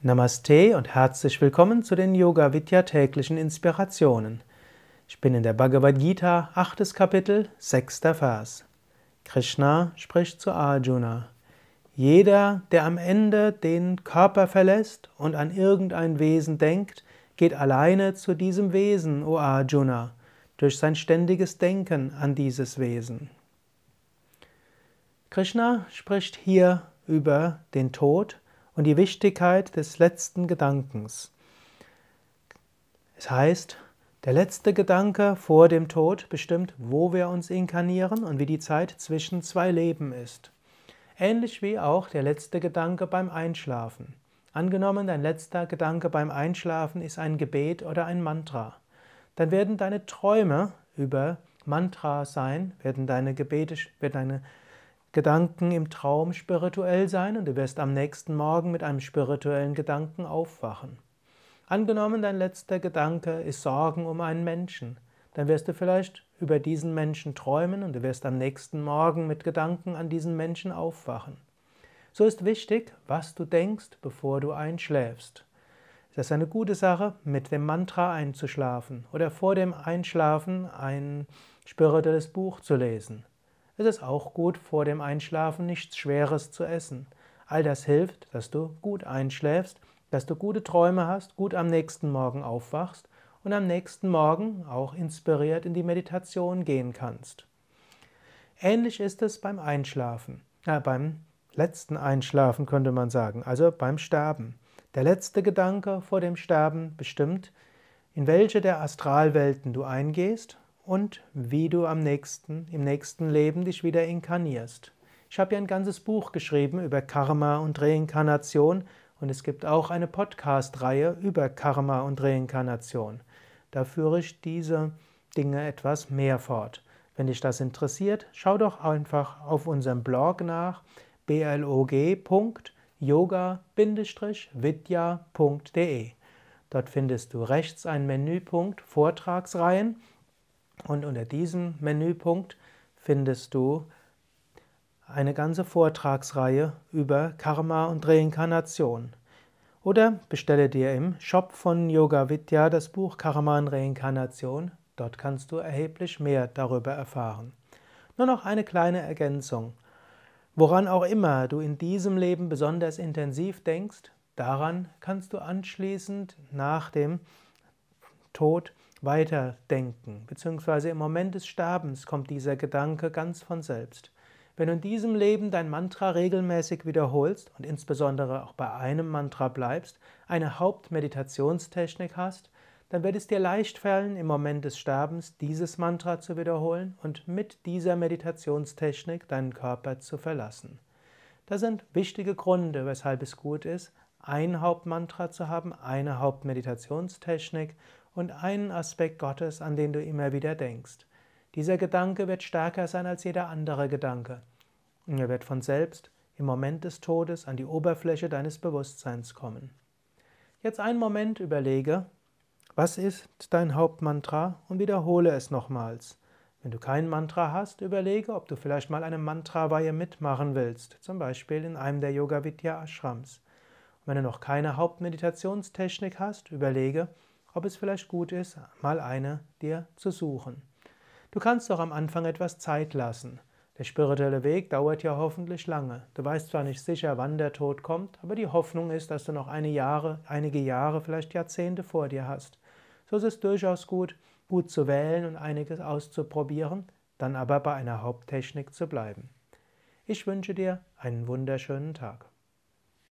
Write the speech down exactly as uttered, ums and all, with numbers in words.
Namaste und herzlich willkommen zu den Yoga Vidya täglichen Inspirationen. Ich bin in der Bhagavad Gita, achtes Kapitel, sechster Vers. Krishna spricht zu Arjuna: Jeder, der am Ende den Körper verlässt und an irgendein Wesen denkt, geht alleine zu diesem Wesen, o Arjuna, durch sein ständiges Denken an dieses Wesen. Krishna spricht hier über den Tod und die Wichtigkeit des letzten Gedankens. Es heißt, der letzte Gedanke vor dem Tod bestimmt, wo wir uns inkarnieren und wie die Zeit zwischen zwei Leben ist. Ähnlich wie auch der letzte Gedanke beim Einschlafen. Angenommen, dein letzter Gedanke beim Einschlafen ist ein Gebet oder ein Mantra. Dann werden deine Träume über Mantra sein, werden deine Gebete, werden deine Gedanken im Traum spirituell sein und du wirst am nächsten Morgen mit einem spirituellen Gedanken aufwachen. Angenommen, dein letzter Gedanke ist Sorgen um einen Menschen, dann wirst du vielleicht über diesen Menschen träumen und du wirst am nächsten Morgen mit Gedanken an diesen Menschen aufwachen. So ist wichtig, was du denkst, bevor du einschläfst. Es ist eine gute Sache, mit dem Mantra einzuschlafen oder vor dem Einschlafen ein spirituelles Buch zu lesen. Es ist auch gut, vor dem Einschlafen nichts Schweres zu essen. All das hilft, dass du gut einschläfst, dass du gute Träume hast, gut am nächsten Morgen aufwachst und am nächsten Morgen auch inspiriert in die Meditation gehen kannst. Ähnlich ist es beim Einschlafen, äh, beim letzten Einschlafen könnte man sagen, also beim Sterben. Der letzte Gedanke vor dem Sterben bestimmt, in welche der Astralwelten du eingehst und wie du am nächsten, im nächsten Leben dich wieder inkarnierst. Ich habe ja ein ganzes Buch geschrieben über Karma und Reinkarnation und es gibt auch eine Podcast-Reihe über Karma und Reinkarnation. Da führe ich diese Dinge etwas mehr fort. Wenn dich das interessiert, schau doch einfach auf unserem Blog nach blog punkt yoga vidya punkt de. Dort findest du rechts einen Menüpunkt Vortragsreihen. Und unter diesem Menüpunkt findest du eine ganze Vortragsreihe über Karma und Reinkarnation. Oder bestelle dir im Shop von Yoga Vidya das Buch Karma und Reinkarnation. Dort kannst du erheblich mehr darüber erfahren. Nur noch eine kleine Ergänzung. Woran auch immer du in diesem Leben besonders intensiv denkst, daran kannst du anschließend nach dem Tod weiterdenken, beziehungsweise im Moment des Sterbens kommt dieser Gedanke ganz von selbst. Wenn du in diesem Leben dein Mantra regelmäßig wiederholst und insbesondere auch bei einem Mantra bleibst, eine Hauptmeditationstechnik hast, dann wird es dir leicht fallen, im Moment des Sterbens dieses Mantra zu wiederholen und mit dieser Meditationstechnik deinen Körper zu verlassen. Das sind wichtige Gründe, weshalb es gut ist, ein Hauptmantra zu haben, eine Hauptmeditationstechnik und einen Aspekt Gottes, an den du immer wieder denkst. Dieser Gedanke wird stärker sein als jeder andere Gedanke. Und er wird von selbst im Moment des Todes an die Oberfläche deines Bewusstseins kommen. Jetzt einen Moment überlege, was ist dein Hauptmantra und wiederhole es nochmals. Wenn du kein Mantra hast, überlege, ob du vielleicht mal eine Mantra-Weihe mitmachen willst, zum Beispiel in einem der Yoga Vidya Ashrams. Und wenn du noch keine Hauptmeditationstechnik hast, überlege, ob es vielleicht gut ist, mal eine dir zu suchen. Du kannst doch am Anfang etwas Zeit lassen. Der spirituelle Weg dauert ja hoffentlich lange. Du weißt zwar nicht sicher, wann der Tod kommt, aber die Hoffnung ist, dass du noch eine Jahre, einige Jahre, vielleicht Jahrzehnte vor dir hast. So ist es durchaus gut, gut zu wählen und einiges auszuprobieren, dann aber bei einer Haupttechnik zu bleiben. Ich wünsche dir einen wunderschönen Tag.